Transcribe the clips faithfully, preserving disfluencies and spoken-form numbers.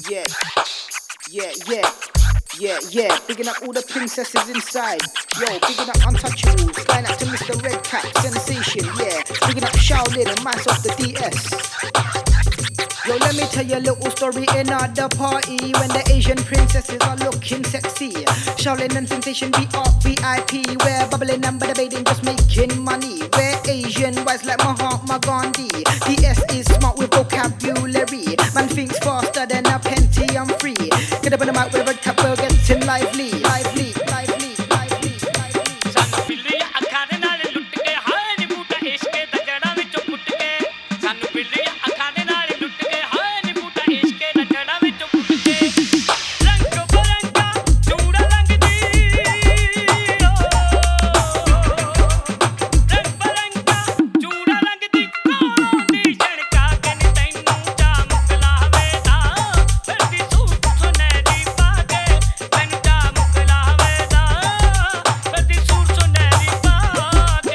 Yeah, yeah, yeah, yeah, yeah. Bigging up all the princesses inside. Yo, bigging up Untouchables. Flying out to Mister Red Cap, Sensation, yeah. Bigging up Shaolin and Mice off the D S. Yo, let me tell you a little story in the party when the Asian princesses are looking sexy. Shaolin and Sensation be up V I P. We're bubbling and debating, just making money. We're Asian wise like Mahatma Gandhi. D S is smart with vocabulary. Man thinks faster than a Pentium three. Get up on the mic with a red cap, we're getting lively, lively, lively, lively, lively. Sanu pilliya akhaan naal lut ke haay ni boota ishke da jada vichon put ke. Sanu pilliya akhaan naal lut ke haay ni boota ishke da jada vichon put ke. Rang baranga chooda langdi rang baranga chooda langdi kondi janka ke ni tainu jaam kalaave da verdi suut suneri paage tainu jaam kalaave da verdi suut suneri paage.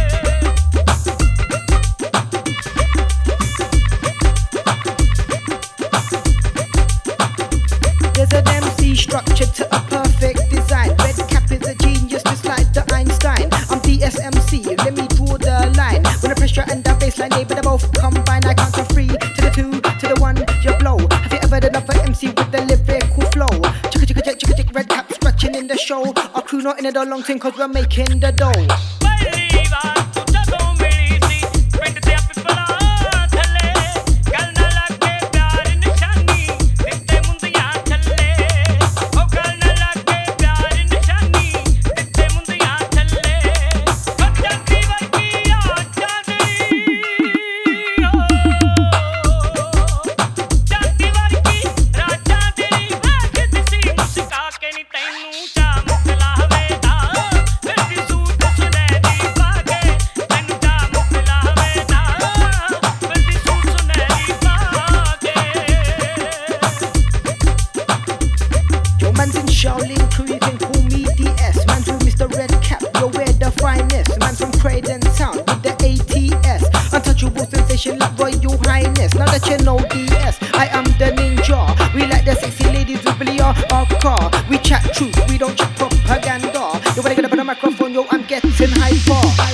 There's an M C structure to a perfect design. Red Cap is a genius, just like the Einstein. I'm D S M C, let me draw the line. When the pressure and the baseline, they better both combine. I count from three to the two to the one, you blow. Have you ever done another M C with the lyrical flow? Chicka chicka chick chicka chick, Red Cap scratching in the show. Our crew not in it a long time cause we're making the dough. ਪਹਿਲੀ ਵਾਰ ਤੂੰ ਜਦੋਂ ਮਿਲੀ ਸੀ ਪਿੰਡ ਦੇ ਪਿਪਲਾ ਥੱਲੇ ਗੱਲ ਨਾ ਲੱਗੇ ਪਿਆਰ ਨਿਸ਼ਾਨੀ ਦਿੱਤੇ ਮੁੰਦਿਆਂ ਥੱਲੇ ਉਹ ਗੱਲ ਨਾ ਲੱਗੇ ਪਿਆਰ ਨਿਸ਼ਾਨੀ ਦਿੱਤੇ ਮੁੰਦਿਆਂ ਥੱਲੇ ਉਹ ਜਾਂਦੀ ਵਰਗੀ ਆ ਜਾਂਦੀ ਜਾਂਦੀ ਵਰਗੀ ਰਾਜਾ ਤੇਰੀ ਵੇਖਦੀ ਸੀ ਮੁਸਕਾ ਕੇ ਨੀ ਤੈਨੂੰ ਚਾਮ ਕਲਾਵੇ ਦਾ ਫਿਰਦੀ ਸੂਟ ਸੁਨਹਿਰੀ ਪਾ ਕੇ ਤੈਨੂੰ ਚਾਮ ਕਲਾਵੇ ਦਾ ਫਿਰਦੀ ਸੂਟ ਸੁਨਹਿਰੀ ਪਾ ਕੇ. Yo, man's in Shaolin crew, you can call me D S. Man's with Mister Red Cap, yo, we're the finest. Man's from Croydon Town with the A T S. Untouchable Sensation like Royal Highness. Now that you know D S, I am the ninja. We like the sexy ladies with Billy or our car. We chat truth, we don't chat propaganda. Yo, when I get up on the microphone, yo, I'm getting hyper.